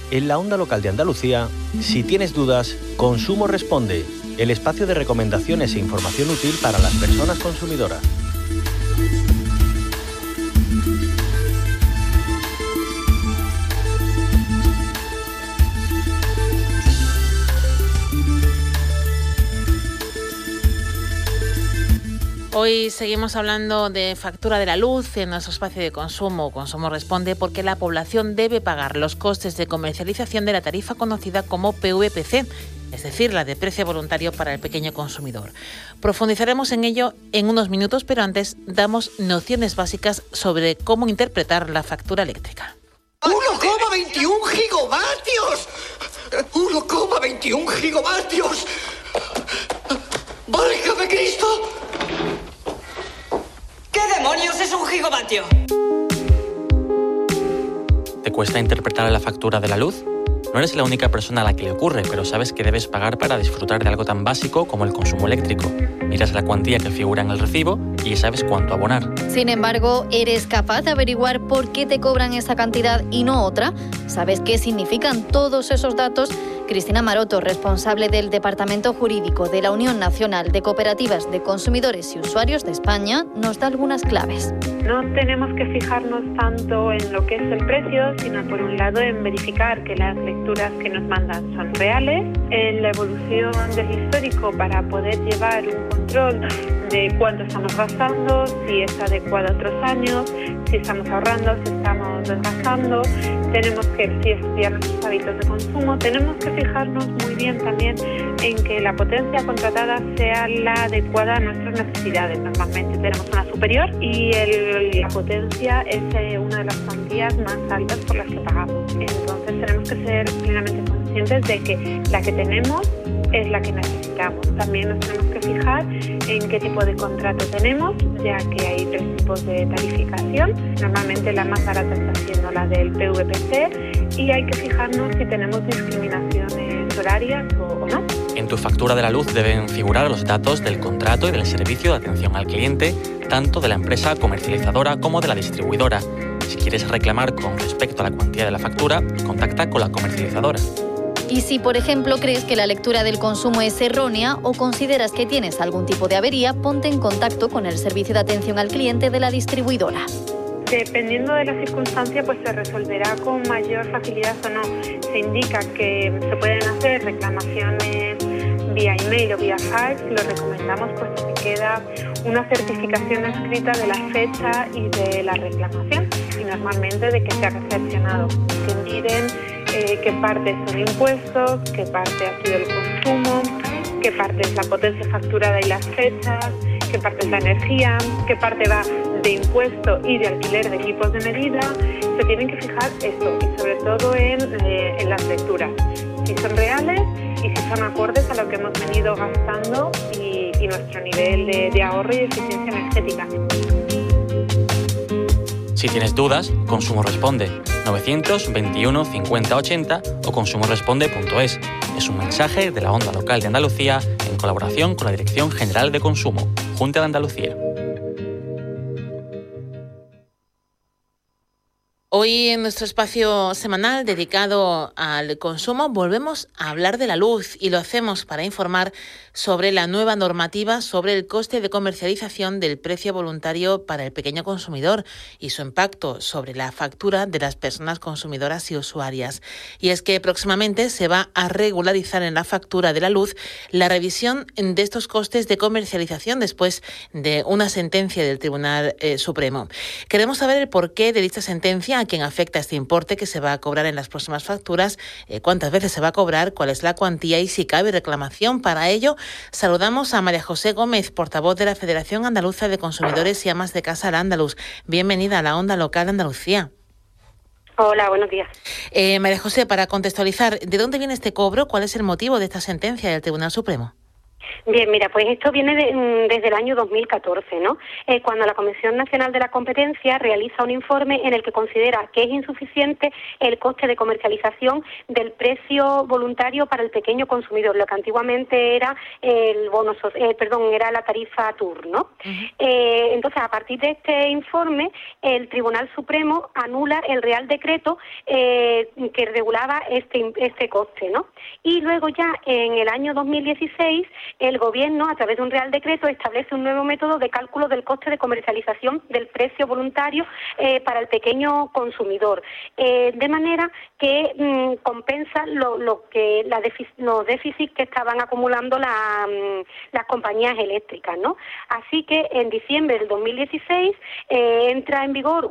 En la Onda Local de Andalucía, si tienes dudas, Consumo Responde, el espacio de recomendaciones e información útil para las personas consumidoras. Hoy seguimos hablando de factura de la luz en nuestro espacio de consumo. Consumo Responde porque la población debe pagar los costes de comercialización de la tarifa conocida como PVPC, es decir, la de precio voluntario para el pequeño consumidor. Profundizaremos en ello en unos minutos, pero antes damos nociones básicas sobre cómo interpretar la factura eléctrica. 1,21 gigavatios. 1,21 gigavatios. ¡Válgame Cristo! ¿Qué demonios es un gigavatio? ¿Te cuesta interpretar la factura de la luz? No eres la única persona a la que le ocurre, pero sabes que debes pagar para disfrutar de algo tan básico como el consumo eléctrico. Miras la cuantía que figura en el recibo y ya sabes cuánto abonar. Sin embargo, ¿eres capaz de averiguar por qué te cobran esa cantidad y no otra? ¿Sabes qué significan todos esos datos? Cristina Maroto, responsable del Departamento Jurídico de la Unión Nacional de Cooperativas de Consumidores y Usuarios de España, nos da algunas claves. No tenemos que fijarnos tanto en lo que es el precio, sino por un lado en verificar que las lecturas que nos mandan son reales, en la evolución del histórico para poder llevar un control de cuánto estamos gastando, si es adecuado a otros años, si estamos ahorrando, si estamos desgastando. Tenemos que estudiar nuestros hábitos de consumo. Tenemos que fijarnos muy bien también en que la potencia contratada sea la adecuada a nuestras necesidades. Normalmente tenemos una superior y la potencia es una de las cuantías más altas por las que pagamos. Entonces tenemos que ser plenamente conscientes de que la que tenemos es la que necesitamos. También nos tenemos que fijar en qué tipo de contrato tenemos, ya que hay 3 tipos de tarificación. Normalmente la más barata está siendo la del PVPC y hay que fijarnos si tenemos discriminaciones horarias o no. En tu factura de la luz deben figurar los datos del contrato y del servicio de atención al cliente, tanto de la empresa comercializadora como de la distribuidora. Si quieres reclamar con respecto a la cuantía de la factura, contacta con la comercializadora. Y si, por ejemplo, crees que la lectura del consumo es errónea o consideras que tienes algún tipo de avería, ponte en contacto con el servicio de atención al cliente de la distribuidora. Dependiendo de la circunstancia, pues se resolverá con mayor facilidad o no. Se indica que se pueden hacer reclamaciones vía email o vía fax. Lo recomendamos puesto que queda una certificación escrita de la fecha y de la reclamación y normalmente de que se ha recepcionado. Que miren qué parte son impuestos, qué parte ha sido el consumo, qué parte es la potencia facturada y las fechas, qué parte es la energía, qué parte va de impuesto y de alquiler de equipos de medida. Se tienen que fijar esto y sobre todo en las lecturas, si son reales y si son acordes a lo que hemos venido gastando y nuestro nivel de ahorro y eficiencia energética. Si tienes dudas, Consumo Responde, 921 50 80 o consumoresponde.es. Es un mensaje de la Onda Local de Andalucía en colaboración con la Dirección General de Consumo, Junta de Andalucía. Hoy en nuestro espacio semanal dedicado al consumo volvemos a hablar de la luz y lo hacemos para informar sobre la nueva normativa sobre el coste de comercialización del precio voluntario para el pequeño consumidor y su impacto sobre la factura de las personas consumidoras y usuarias. Y es que próximamente se va a regularizar en la factura de la luz la revisión de estos costes de comercialización después de una sentencia del Tribunal Supremo. Queremos saber el porqué de dicha sentencia, a quién afecta este importe que se va a cobrar en las próximas facturas, cuántas veces se va a cobrar, cuál es la cuantía y si cabe reclamación. Para ello, saludamos a María José Gómez, portavoz de la Federación Andaluza de Consumidores y Amas de Casa Al Andaluz. Bienvenida a la Onda Local de Andalucía. Hola, buenos días. María José, para contextualizar, ¿de dónde viene este cobro? ¿Cuál es el motivo de esta sentencia del Tribunal Supremo? Bien, mira, pues esto viene desde el año 2014, ¿no? Cuando la Comisión Nacional de la Competencia realiza un informe en el que considera que es insuficiente el coste de comercialización del precio voluntario para el pequeño consumidor, lo que antiguamente era el era la tarifa TUR, ¿no? Entonces, a partir de este informe, el Tribunal Supremo anula el Real Decreto que regulaba este coste, ¿no? Y luego ya en el año 2016 el Gobierno, a través de un Real Decreto, establece un nuevo método de cálculo del coste de comercialización del precio voluntario para el pequeño consumidor, de manera que compensa los déficits que estaban acumulando las compañías eléctricas, ¿no? Así que en diciembre del 2016 entra en vigor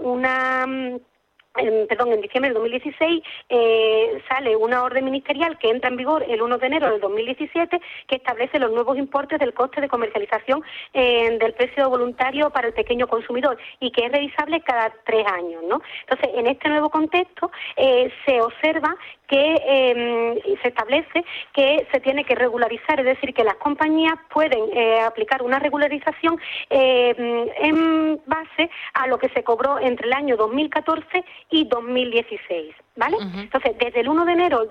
en diciembre del 2016 sale una orden ministerial que entra en vigor el 1 de enero del 2017 que establece los nuevos importes del coste de comercialización del precio voluntario para el pequeño consumidor y que es revisable cada 3 años, ¿no? Entonces, en este nuevo contexto se observa que se establece que se tiene que regularizar, es decir, que las compañías pueden aplicar una regularización en base a lo que se cobró entre el año 2014 y 2016, ¿vale? Entonces, desde el 1 de enero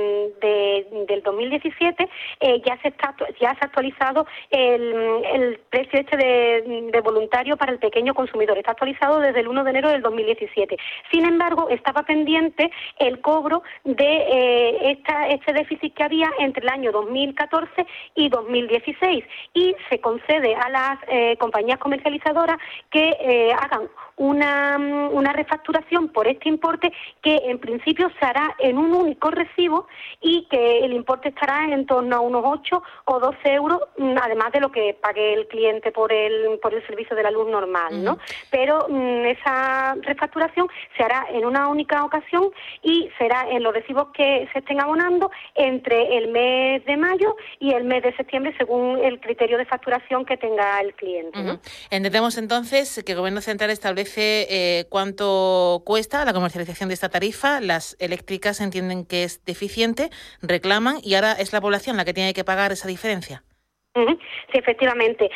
del 2017 ya se ha actualizado el precio de voluntario para el pequeño consumidor. Está actualizado desde el 1 de enero del 2017. Sin embargo, estaba pendiente el cobro de este déficit que había entre el año 2014 y 2016 y se concede a las compañías comercializadoras que hagan una refacturación por este importe que en principio se hará en un único recibo y que el importe estará en torno a unos 8 o 12 euros, además de lo que pague el cliente por el servicio de la luz normal, ¿no? Pero esa refacturación se hará en una única ocasión y será en los recibos que se estén abonando entre el mes de mayo y el mes de septiembre según el criterio de facturación que tenga el cliente, ¿no? Entendemos entonces que el Gobierno Central establece cuánto cuesta la comercialización de esta tarifa, las eléctricas entienden que es deficiente, reclaman y ahora es la población la que tiene que pagar esa diferencia. Sí, efectivamente.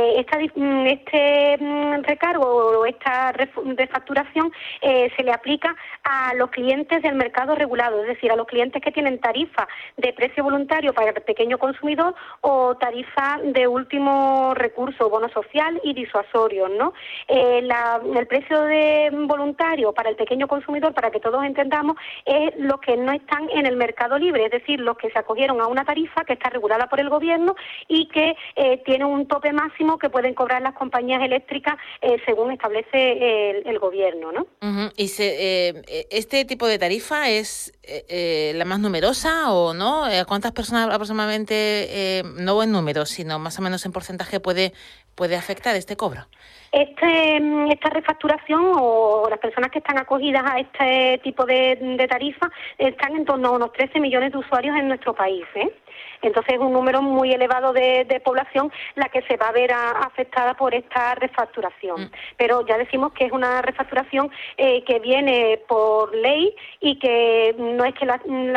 Este recargo o esta refacturación se le aplica a los clientes del mercado regulado, es decir, a los clientes que tienen tarifa de precio voluntario para el pequeño consumidor o tarifa de último recurso, bono social y disuasorio, ¿no? El precio de voluntario para el pequeño consumidor, para que todos entendamos, es los que no están en el mercado libre, es decir, los que se acogieron a una tarifa que está regulada por el Gobierno y que tiene un tope máximo que pueden cobrar las compañías eléctricas según establece el Gobierno, ¿no? ¿Y este tipo de tarifa es la más numerosa o no? ¿Cuántas personas aproximadamente, no en números, sino más o menos en porcentaje puede afectar este cobro? Esta refacturación o las personas que están acogidas a este tipo de tarifa están en torno a unos 13 millones de usuarios en nuestro país, ¿eh? Entonces es un número muy elevado de población la que se va a ver afectada por esta refacturación. Pero ya decimos que es una refacturación que viene por ley y que no es que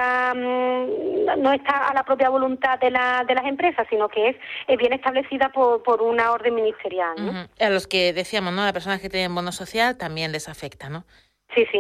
no está a la propia voluntad de las empresas, sino que es bien establecida por una orden ministerial, ¿no? A los que decíamos, ¿no? A las personas que tienen bono social también les afecta, ¿no? Sí, sí.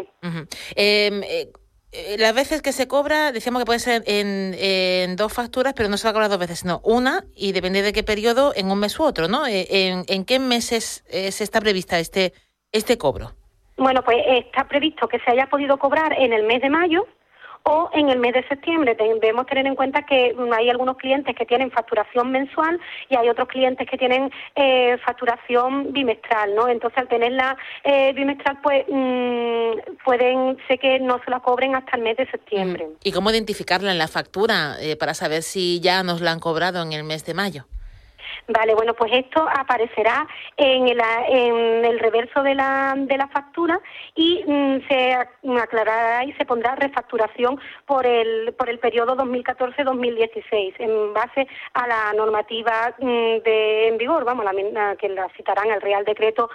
Las veces que se cobra, decíamos que puede ser en 2 facturas, pero no se va a cobrar 2 veces, sino una, y depende de qué periodo, en un mes u otro, ¿no? ¿En qué meses se está prevista este cobro? Bueno, pues está previsto que se haya podido cobrar en el mes de mayo o en el mes de septiembre. Debemos tener en cuenta que hay algunos clientes que tienen facturación mensual y hay otros clientes que tienen facturación bimestral, ¿no? Entonces, al tenerla bimestral, pues pueden ser que no se la cobren hasta el mes de septiembre. ¿Y cómo identificarla en la factura para saber si ya nos la han cobrado en el mes de mayo? Vale, bueno, pues esto aparecerá en el reverso de la factura y se aclarará y se pondrá refacturación por el periodo 2014-2016 en base a la normativa en vigor, vamos, que la citarán el Real Decreto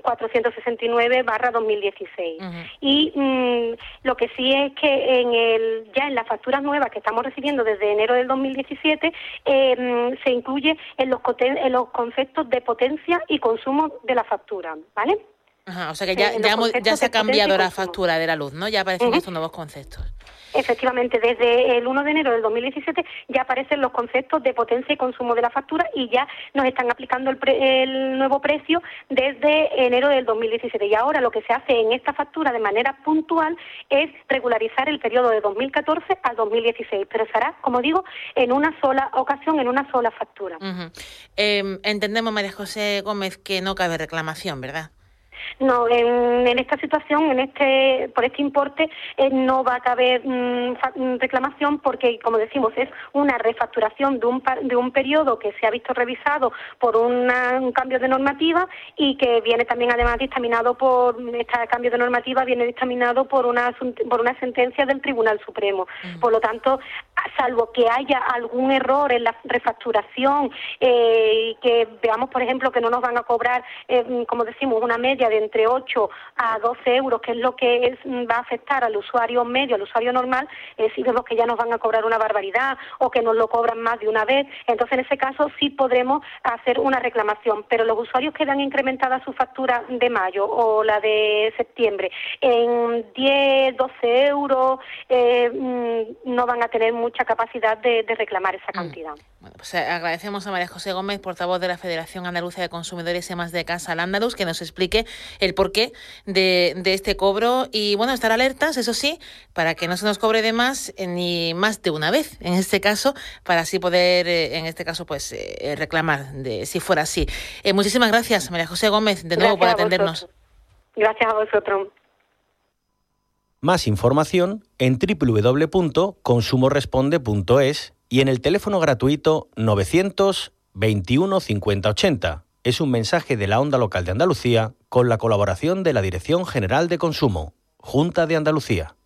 469/2016. Y lo que sí es que ya en las facturas nuevas que estamos recibiendo desde enero del 2017 se incluye en los conceptos de potencia y consumo de la factura, ¿vale? Ajá, o sea que ya se ha cambiado la factura de la luz, ¿no? Ya aparecen estos nuevos conceptos. Efectivamente, desde el 1 de enero del 2017 ya aparecen los conceptos de potencia y consumo de la factura y ya nos están aplicando el nuevo precio desde enero del 2017. Y ahora lo que se hace en esta factura de manera puntual es regularizar el periodo de 2014 al 2016, pero se hará, como digo, en una sola ocasión, en una sola factura. Entendemos, María José Gómez, que no cabe reclamación, ¿verdad? No, en esta situación, por este importe, no va a caber reclamación porque, como decimos, es una refacturación de un periodo que se ha visto revisado por un cambio de normativa y que viene también además dictaminado este cambio de normativa viene dictaminado por una sentencia del Tribunal Supremo. Por lo tanto, salvo que haya algún error en la refacturación, que veamos, por ejemplo, que no nos van a cobrar, como decimos, una media de entre 8 a 12 euros, que es lo que va a afectar al usuario medio, al usuario normal, si vemos que ya nos van a cobrar una barbaridad o que nos lo cobran más de una vez, entonces en ese caso sí podremos hacer una reclamación, pero los usuarios que dan incrementada su factura de mayo o la de septiembre en 10, 12 euros, no van a tener mucha capacidad de reclamar esa cantidad. Bueno, pues agradecemos a María José Gómez, portavoz de la Federación Andaluza de Consumidores y Amas de Casa, al Andaluz, que nos explique el porqué de este cobro y, bueno, estar alertas, eso sí, para que no se nos cobre de más ni más de una vez, en este caso, para así poder, en este caso, pues reclamar, si fuera así. Muchísimas gracias, María José Gómez, de nuevo por atendernos. Gracias a vosotros. Más información en www.consumoresponde.es y en el teléfono gratuito 900 21 50 80. Es un mensaje de la Onda Local de Andalucía con la colaboración de la Dirección General de Consumo, Junta de Andalucía.